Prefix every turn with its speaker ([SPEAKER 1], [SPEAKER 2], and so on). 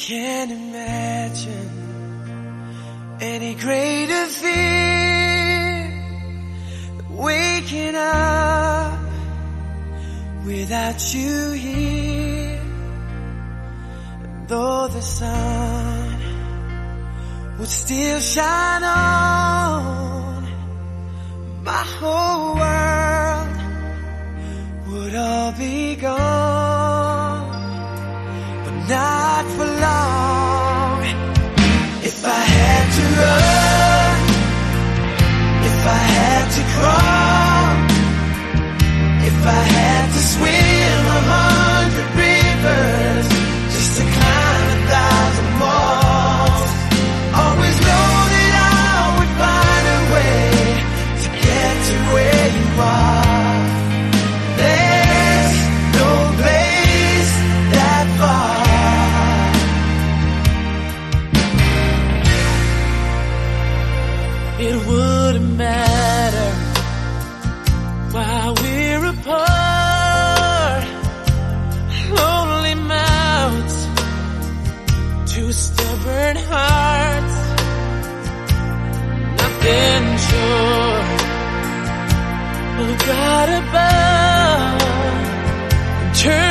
[SPEAKER 1] can't imagine any greater fear than waking up without you here. And though the sun would still shine on, my whole world would all be gone, but not for long. If I had to run, if I had to crawl, if I had to swim 100 rivers just to climb 1,000 walls, always know that I would find a way to get to where you are. There's no place that far. It wouldn't matter while we're apart. Lonely mouths, two stubborn hearts, nothing sure of God above. Turn